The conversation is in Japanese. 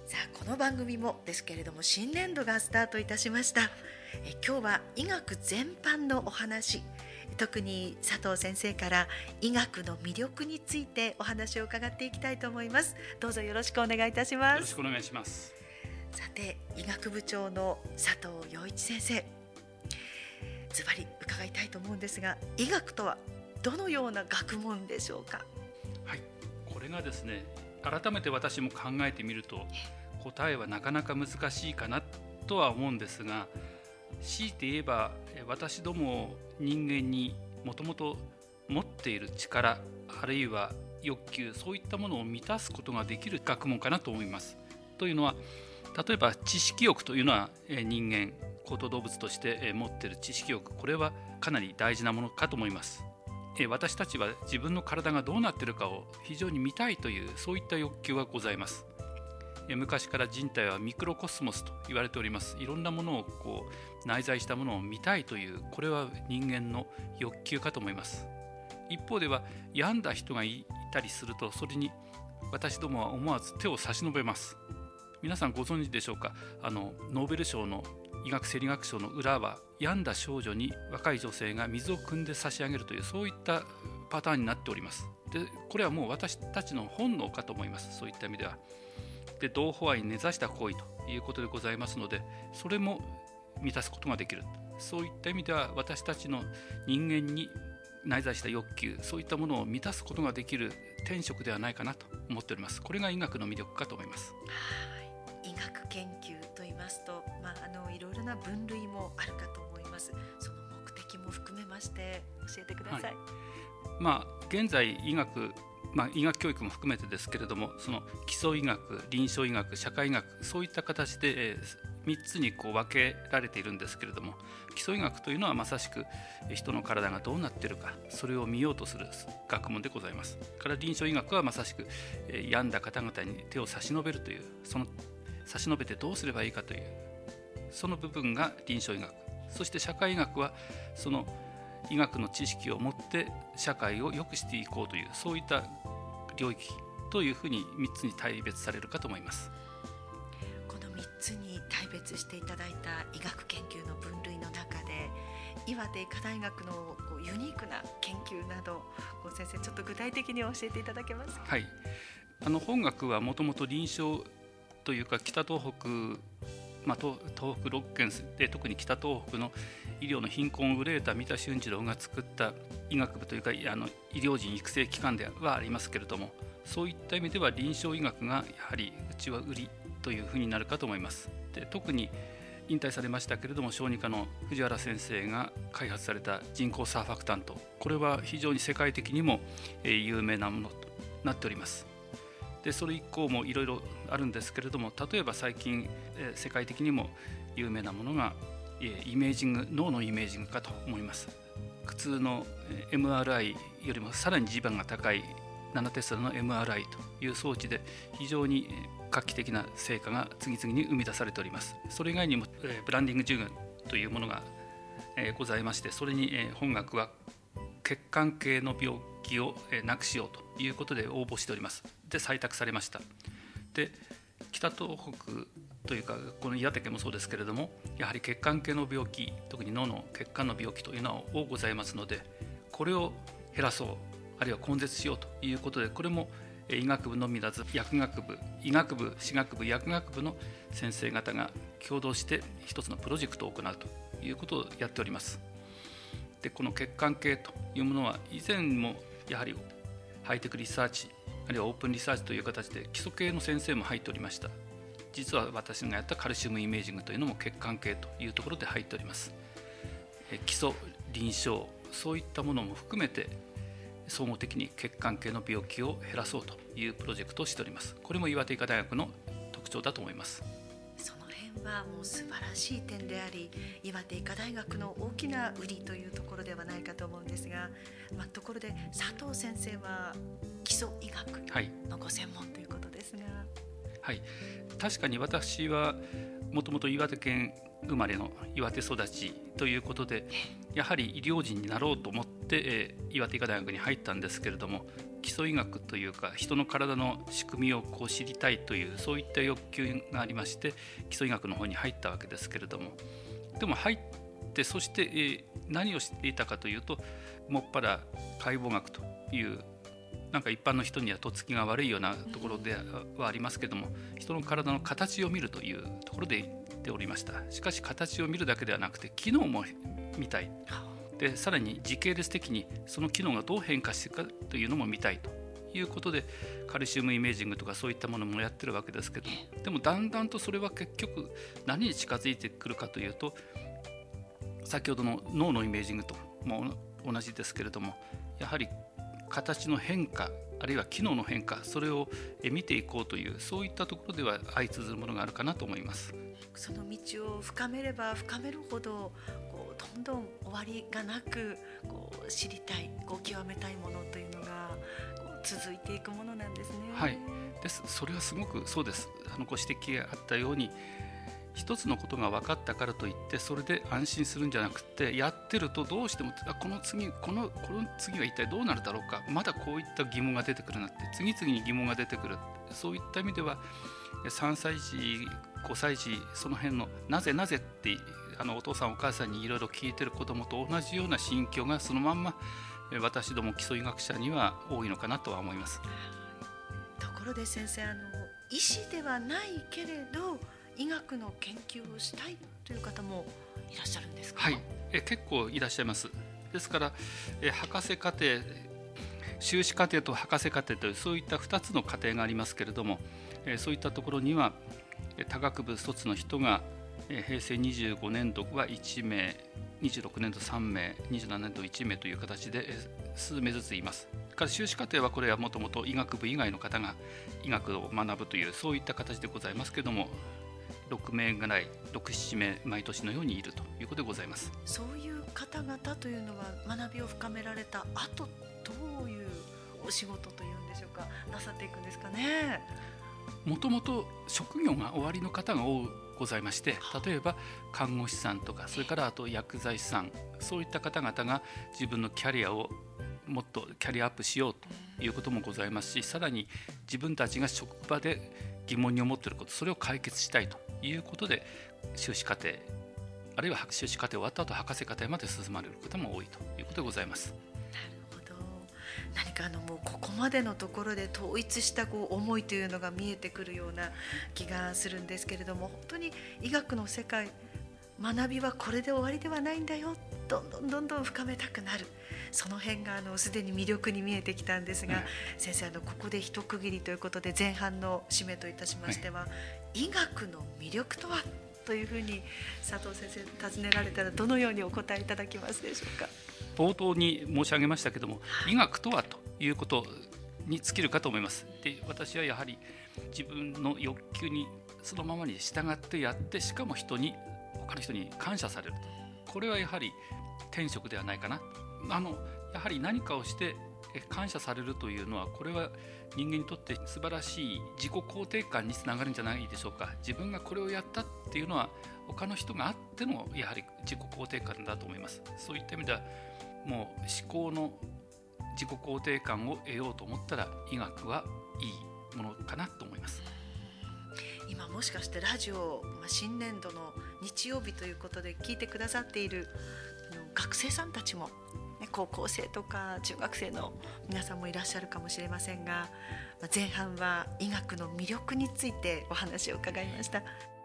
さあこの番組もですけれども新年度がスタートいたしました。今日は医学全般のお話、特に佐藤先生から医学の魅力についてお話を伺っていきたいと思います。どうぞよろしくお願いいたします。 よろしくお願いします。 さて医学部長の佐藤陽一先生、ズバリ伺いたいと思うんですが、医学とはどのような学問でしょうか。 はい、これがですね、改めて私も考えてみると答えはなかなか難しいかなとは思うんですが、強いて言えば私ども人間にもともと持っている力、あるいは欲求、そういったものを満たすことができる学問かなと思います。というのは、例えば知識欲というのは人間高等動物として持っている知識欲、これはかなり大事なものかと思います。私たちは自分の体がどうなっているかを非常に見たいという、そういった欲求がございます。昔から人体はミクロコスモスと言われております。いろんなものを内在したものを見たいという、これは人間の欲求かと思います。一方では病んだ人がいたりすると、それに私どもは思わず手を差し伸べます。皆さんご存知でしょうか。ノーベル賞の医学生理学賞の裏は、病んだ少女に若い女性が水を汲んで差し上げるという、そういったパターンになっております。でこれはもう私たちの本能かと思います。そういった意味では。で同胞愛に根ざした行為ということでございますので、それも満たすことができる。そういった意味では私たちの人間に内在した欲求、そういったものを満たすことができる天職ではないかなと思っております。これが医学の魅力かと思います。 医学研究と言いますと、いろいろな分類もあるかと思います。その目的も含めまして教えてください。 現在医学教育も含めてですけれども、その基礎医学、臨床医学、社会医学、そういった形で3つに分けられているんですけれども、基礎医学というのはまさしく人の体がどうなっているか、それを見ようとする学問でございます。から臨床医学はまさしく病んだ方々に手を差し伸べるという、その差し伸べてどうすればいいかという、その部分が臨床医学。そして社会医学はその医学の知識を持って社会を良くしていこうという、そういった領域というふうに3つに大別されるかと思います。 この3つに大別していただいた医学研究の分類の中で、岩手医科大学のユニークな研究など、先生ちょっと具体的に教えていただけますか。 はい、本学はもともと臨床というか北東北、東北6県で、特に北東北の医療の貧困を憂えた三田俊次郎が作った医学部というか医療人育成機関ではありますけれども、そういった意味では臨床医学がやはりうちは売りというふうになるかと思います。で特に引退されましたけれども、小児科の藤原先生が開発された人工サーファクタント、これは非常に世界的にも有名なものとなっております。でそれ以降もいろいろあるんですけれども、例えば最近世界的にも有名なものがイメージング、脳のイメージングかと思います。普通の MRI よりもさらに磁場が高い7テスラの MRI という装置で、非常に画期的な成果が次々に生み出されております。それ以外にもブランディング呪具というものがございまして、それに本学は血管系の病気をなくしようということで応募しております。で採択されました。で北東北というか、この岩手県もそうですけれども、やはり血管系の病気、特に脳の血管の病気というのは多ございますので、これを減らそう、あるいは根絶しようということで、これも医学部のみならず薬学部、医学部、歯学部、薬学部の先生方が共同して一つのプロジェクトを行うということをやっております。でこの血管系というものは以前もやはりハイテクリサーチ、あるいはオープンリサーチという形で基礎系の先生も入っておりました。実は私がやったカルシウムイメージングというのも血管系というところで入っております。基礎、臨床、そういったものも含めて総合的に血管系の病気を減らそうというプロジェクトをしております。これも岩手医科大学の特徴だと思います。 その辺はもう素晴らしい点であり、岩手医科大学の大きな売りというところではないかと思うんですが、ところで佐藤先生は基礎医学のご専門ということですが、 はい、確かに私はもともと岩手県生まれの岩手育ちということで、やはり医療人になろうと思って、岩手医科大学に入ったんですけれども、基基礎医学というか人の体の仕組みをこう知りたいというそういった欲求がありまして基礎医学の方に入ったわけですけれども、でも入ってそして、何を知っていたかというともっぱら解剖学というなんか一般の人にはとっつきが悪いようなところではありますけども、人の体の形を見るというところで言っておりました。しかし形を見るだけではなくて機能も見たいで、さらに時系列的にその機能がどう変化していくかというのも見たいということでカルシウムイメージングとかそういったものもやってるわけですけども、でもだんだんとそれは結局何に近づいてくるかというと、先ほどの脳のイメージングとも同じですけれども、やはり形の変化あるいは機能の変化、それを見ていこうというそういったところでは相通ずるものがあるかなと思います。 その道を深めれば深めるほどこうどんどん終わりがなくこう知りたいこう極めたいものというのがこう続いていくものなんですね。 はいです。それはすごくそうです。ご指摘があったように一つのことが分かったからといってそれで安心するんじゃなくて、やってるとどうしてもこの次は一体どうなるだろうか、まだこういった疑問が出てくるなって次々に疑問が出てくる。そういった意味では3歳児5歳児その辺のなぜってお父さんお母さんにいろいろ聞いてる子どもと同じような心境がそのまんま私ども基礎医学者には多いのかなとは思います。 ところで先生、医師ではないけれど医学の研究をしたいという方もいらっしゃるんですか？ はい、結構いらっしゃいます。ですから博士課程、修士課程と博士課程というそういった2つの課程がありますけれども、そういったところには多学部卒の人が平成25年度は1名、26年度3名、27年度1名という形で数名ずついます。から修士課程はこれはもともと医学部以外の方が医学を学ぶというそういった形でございますけれども、6名ぐらい6、7名毎年のようにいるということでございます。 そういう方々というのは学びを深められた後どういうお仕事というんでしょうかなさっていくんですかね？ もともと職業が終わりの方がございまして、例えば看護師さんとかそれからあと薬剤師さん、そういった方々が自分のキャリアをもっとキャリアアップしようということもございますし、さらに自分たちが職場で疑問に思っていること、それを解決したいということで修士課程あるいは修士課程終わった後博士課程まで進まれる方も多いということでございます。 なるほど。何かもうここまでのところで統一した思いというのが見えてくるような気がするんですけれども、本当に医学の世界、学びはこれで終わりではないんだよ、どんどん深めたくなる、その辺がすでに魅力に見えてきたんですが、先生ここで一区切りということで前半の締めといたしましては、医学の魅力とはというふうに佐藤先生尋ねられたらどのようにお答えいただきますでしょうか？ 冒頭に申し上げましたけども、医学とはということに尽きるかと思います。で、私はやはり自分の欲求にそのままに従ってやって、しかも他の人に感謝されると、これはやはり天職ではないかな。やはり何かをして感謝されるというのは、これは人間にとって素晴らしい自己肯定感につながるんじゃないでしょうか。自分がこれをやったっていうのは他の人があってのやはり自己肯定感だと思います。そういった意味ではもう思考の自己肯定感を得ようと思ったら医学はいいものかなと思います。 今もしかしてラジオ、新年度の日曜日ということで聞いてくださっている学生さんたちも、高校生とか中学生の皆さんもいらっしゃるかもしれませんが、前半は医学の魅力についてお話を伺いました。